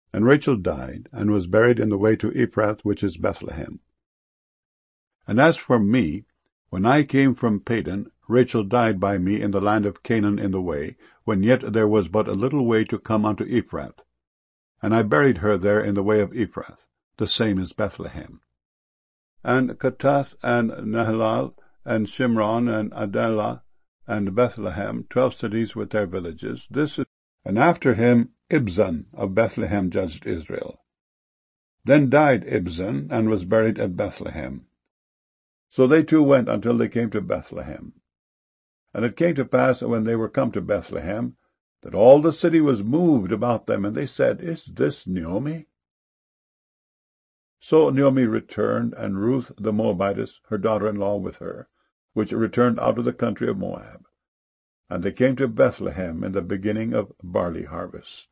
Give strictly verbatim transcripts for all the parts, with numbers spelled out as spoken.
And Rachel died, and was buried in the way to Ephrath, which is Bethlehem. And as for me, when I came from Padan, Rachel died by me in the land of Canaan in the way, when yet there was but a little way to come unto Ephrath. And I buried her there in the way of Ephrath, the same is Bethlehem. And Katath, and Nahalal, and Shimron, and Adallah, and Bethlehem, twelve cities with their villages. This is, and after him Ibzan of Bethlehem judged Israel. Then died Ibzan, and was buried at Bethlehem. So they two went until they came to Bethlehem. And it came to pass, when they were come to Bethlehem, that all the city was moved about them, and they said, Is this Naomi? So Naomi returned, and Ruth the Moabitess, her daughter-in-law, with her, which returned out of the country of Moab. And they came to Bethlehem in the beginning of barley harvest.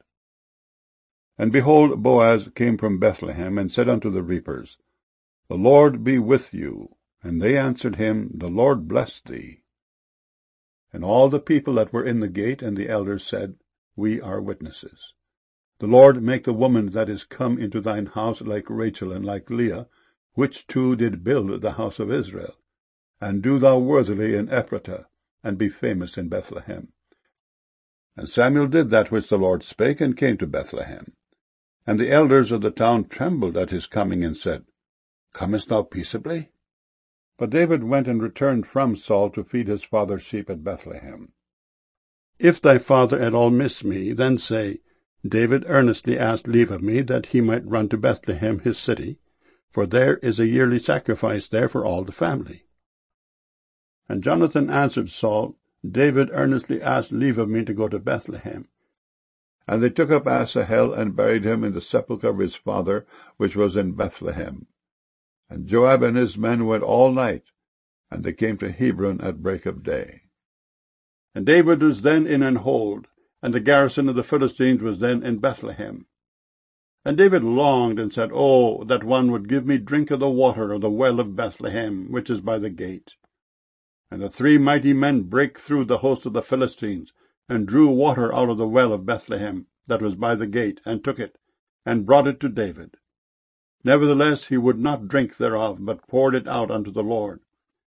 And behold, Boaz came from Bethlehem, and said unto the reapers, The Lord be with you. And they answered him, The Lord bless thee. And all the people that were in the gate and the elders said, We are witnesses. The Lord make the woman that is come into thine house like Rachel and like Leah, which two did build the house of Israel. And do thou worthily in Ephratah, and be famous in Bethlehem. And Samuel did that which the Lord spake, and came to Bethlehem. And the elders of the town trembled at his coming, and said, Comest thou peaceably? But David went and returned from Saul to feed his father's sheep at Bethlehem. If thy father at all miss me, then say, David earnestly asked leave of me, that he might run to Bethlehem his city, for there is a yearly sacrifice there for all the family. And Jonathan answered Saul, David earnestly asked leave of me to go to Bethlehem. And they took up Asahel, and buried him in the sepulchre of his father, which was in Bethlehem. And Joab and his men went all night, and they came to Hebron at break of day. And David was then in an hold, and the garrison of the Philistines was then in Bethlehem. And David longed, and said, Oh, that one would give me drink of the water of the well of Bethlehem, which is by the gate. And the three mighty men brake through the host of the Philistines, and drew water out of the well of Bethlehem, that was by the gate, and took it, and brought it to David. Nevertheless he would not drink thereof, but poured it out unto the Lord.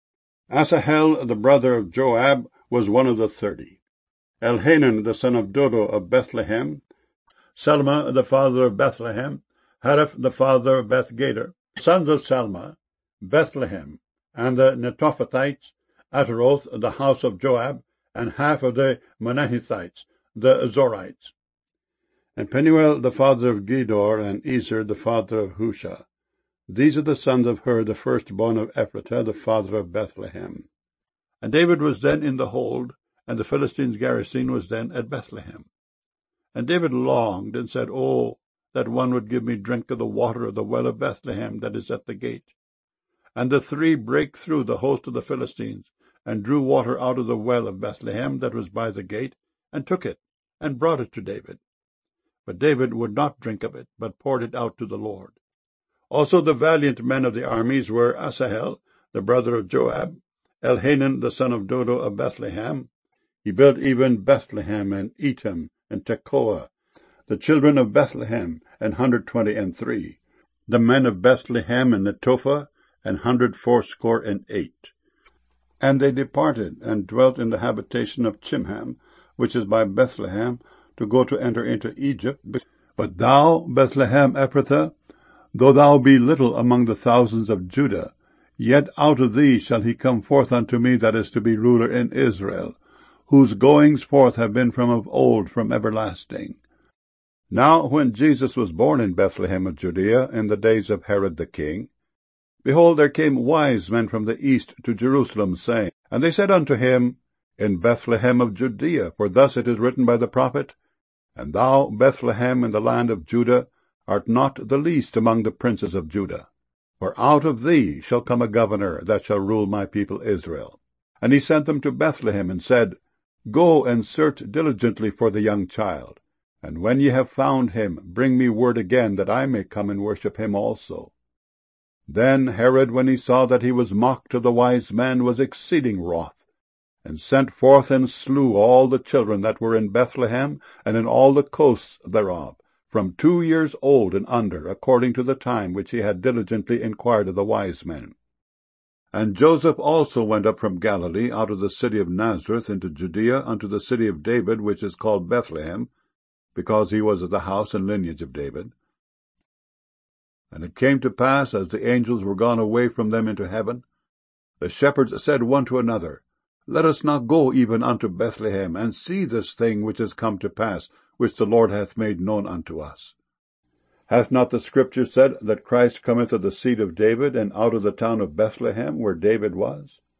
Asahel, the brother of Joab, was one of the thirty. Elhanan, the son of Dodo of Bethlehem, Salma, the father of Bethlehem, Hareph, the father of Bethgader, sons of Salma, Bethlehem, and the Netophathites, Ataroth, the house of Joab, and half of the Manahithites, the Zorites. And Penuel, the father of Gedor, and Ezer, the father of Husha. These are the sons of Hur, the firstborn of Ephratah, the father of Bethlehem. And David was then in the hold, and the Philistines' garrison was then at Bethlehem. And David longed, and said, Oh, that one would give me drink of the water of the well of Bethlehem that is at the gate. And the three brake through the host of the Philistines, and drew water out of the well of Bethlehem that was by the gate, and took it, and brought it to David. But David would not drink of it, but poured it out to the Lord. Also the valiant men of the armies were Asahel, the brother of Joab, Elhanan, the son of Dodo of Bethlehem. He built even Bethlehem, and Etam, and Tekoa, the children of Bethlehem, an hundred twenty and three. The men of Bethlehem and Netophah, an hundred fourscore and eight. And they departed, and dwelt in the habitation of Chimham, which is by Bethlehem, to go to enter into Egypt. But thou, Bethlehem Ephrathah, though thou be little among the thousands of Judah, yet out of thee shall he come forth unto me that is to be ruler in Israel, whose goings forth have been from of old, from everlasting. Now when Jesus was born in Bethlehem of Judea, in the days of Herod the king, behold, there came wise men from the east to Jerusalem, saying, And they said unto him, In Bethlehem of Judea, for thus it is written by the prophet, And thou, Bethlehem, in the land of Judah, art not the least among the princes of Judah. For out of thee shall come a governor that shall rule my people Israel. And he sent them to Bethlehem, and said, Go and search diligently for the young child, and when ye have found him, bring me word again, that I may come and worship him also. Then Herod, when he saw that he was mocked of the wise men, was exceeding wroth, and sent forth and slew all the children that were in Bethlehem, and in all the coasts thereof, from two years old and under, according to the time which he had diligently inquired of the wise men. And Joseph also went up from Galilee out of the city of Nazareth into Judea unto the city of David, which is called Bethlehem, because he was of the house and lineage of David. And it came to pass, as the angels were gone away from them into heaven, the shepherds said one to another, Let us now go even unto Bethlehem, and see this thing which is come to pass, which the Lord hath made known unto us. Hath not the Scripture said that Christ cometh of the seed of David, and out of the town of Bethlehem, where David was?